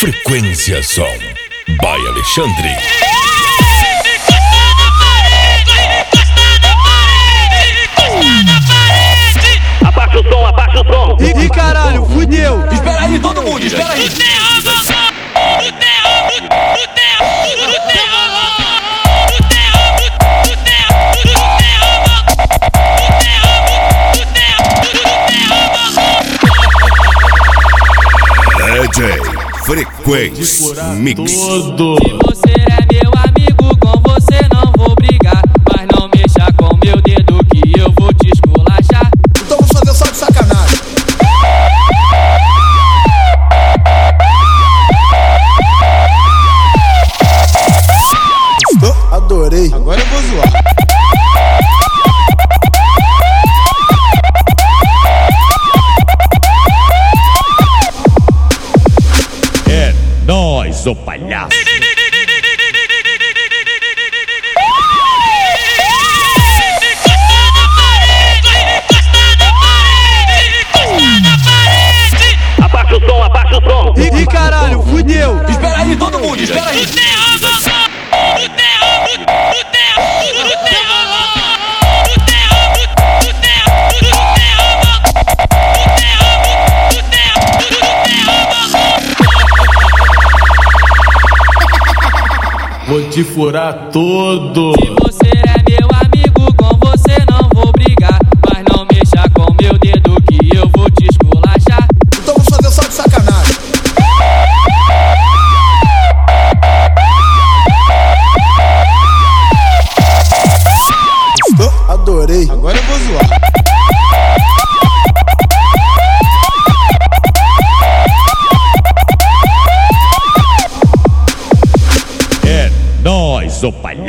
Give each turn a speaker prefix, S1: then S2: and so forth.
S1: Frequência Som by Alexandre.
S2: Abaixa o som, abaixa o som.
S3: Ih, caralho, fudeu.
S4: Espera aí, todo mundo, espera aí.
S1: DJ Frequência Mix.
S5: Se você é meu amigo, com você não vou brigar. Mas não mexa com meu dedo que eu vou te esculachar.
S3: Então vamos fazer só de sacanagem. Adorei. Agora eu vou zoar.
S6: É nóis, ô palhaço.
S2: Abaixa o som, abaixa o som.
S3: Ih, caralho, fudeu.
S4: Espera aí, todo mundo, espera aí.
S6: Vou te furar todo.
S5: Se você é meu amigo, com você não vou brigar. Mas não mexa com meu dedo que eu vou te esculachar.
S3: Então vamos fazer só de sacanagem. Adorei. Agora eu vou zoar.
S6: É nóis, ô palhaço.